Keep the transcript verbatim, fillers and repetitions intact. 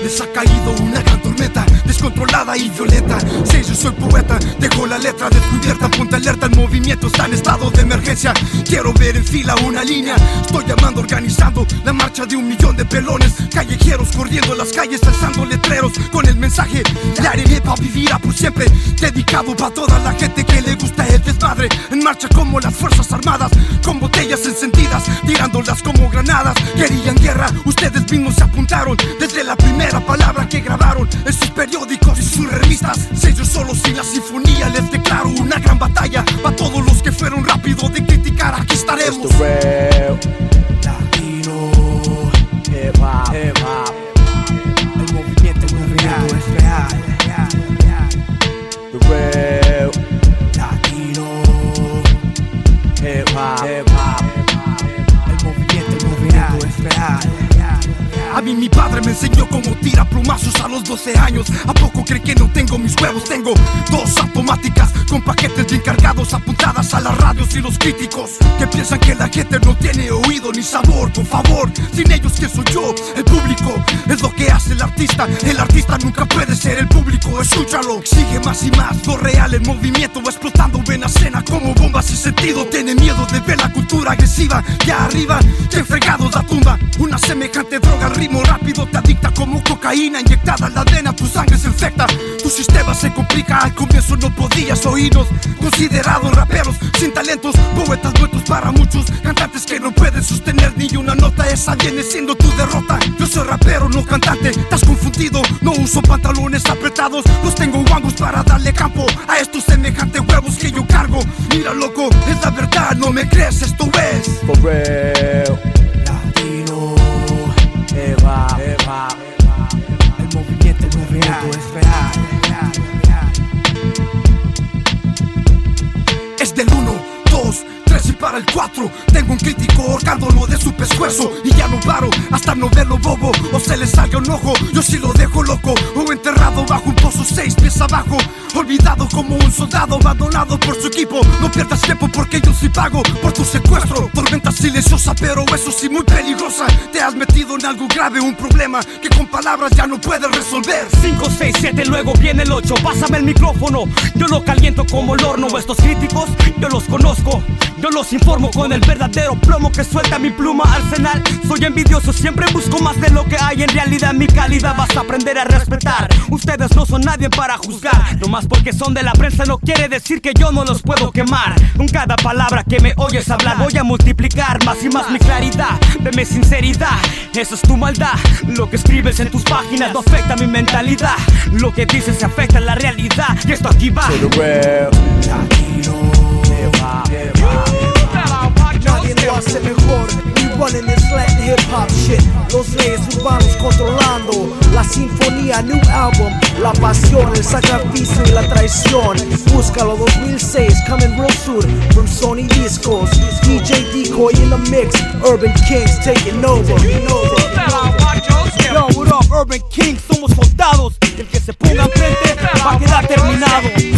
Les ha caído una gran tormenta, descontrolada y violenta. Sí, yo soy poeta, dejo la letra descubierta. Ponte alerta, el movimiento está en estado de emergencia. Quiero ver en fila una línea. Estoy llamando, organizando la marcha de un millón de pelones callejeros, corriendo las calles, alzando letreros con el mensaje: la haré para vivirá por siempre. Dedicado para toda la gente que le gusta el desmadre. En marcha como las fuerzas armadas, con botellas encendidas, tirándolas como granadas. Querían guerra, ustedes mismos se apuntaron desde la primera palabra que grabaron en sus periódicos y sus revistas. Si yo solo sin la sinfonía les declaro una gran batalla. Para todos los que fueron rápidos de criticar, aquí estaremos. Latino hip hop, hip hop. El movimiento, el movimiento es real. The real Latino hip hop, hip hop. El movimiento, el movimiento es real. A mí mi padre me enseñó cómo tira plumazos a los doce años. ¿A poco creen que no tengo mis huevos? Tengo dos automáticas con paquetes bien cargados, apuntadas a las radios y los críticos que piensan que la gente no tiene oído ni sabor. Por favor, sin ellos, ¿quién soy yo? El público es lo que hace el artista. El artista nunca puede ser el público, escúchalo. Exige más y más, lo real, el movimiento va explotando en la escena como bombas sin sentido. Tiene miedo de ver la cultura agresiva ya arriba, que fregados la tumba. Una semejante droga, el ritmo rápido te adicta como cocaína inyectada en la vena, tu sangre se infecta, tu sistema se complica. Al comienzo no podías oírnos, considerados raperos sin talentos, poetas muertos para muchos, cantantes que no pueden sostener ni una nota. Esa viene siendo tu derrota. Yo soy rapero, no cantante, estás confundido. No uso pantalones apretados, los tengo guangos para darle campo a estos semejantes huevos que yo cargo. Mira loco, es la verdad, no me crees, esto es for real. Latino hip hop, hip hop. El movimiento, el movimiento es real. Es del uno, dos, tres y para el cuatro. Tengo un crítico ahorcándolo de su pescuezo y ya no paro hasta no verlo bobo o se le salga un ojo. Yo sí lo dejo loco o enterrado bajo un pozo seis pies abajo, olvidado como un soldado abandonado por su equipo. No pierdas tiempo porque yo sí pago por tu secuestro. Tormenta silenciosa pero eso sí muy peligrosa. Te has metido en algo grave, un problema que con palabras ya no puedes resolver. Cinco, seis, siete, luego viene el ocho. Pásame el micrófono, yo lo caliento como el horno. Estos críticos, yo los conozco, yo los informo con el verdadero plomo que suelta mi pluma arsenal. Soy envidioso, siempre busco más de lo que hay en realidad. Mi calidad vas a aprender a respetar. Ustedes no son nadie para juzgar. No más porque son de la prensa no quiere decir que yo no los puedo quemar. Con cada palabra que me oyes hablar voy a multiplicar más y más mi claridad. Deme sinceridad, eso es tu maldad. Lo que escribes en tus páginas no afecta mi mentalidad. Lo que dices se afecta en la realidad. Y esto aquí va. To the real Latino hip hop, hip hop. Nadie lo hace mejor. We running this Latin hip hop shit. Los reyes urbanos controlando la sinfonía, new album. La pasión, el sacrificio y la traición. Búscalo dos mil seis, coming real soon from Sony Discos. D J Decoy in the mix, Urban Kings taking over. Yo, what up, Urban Kings, somos soldados. El que se ponga enfrente va a quedar terminado.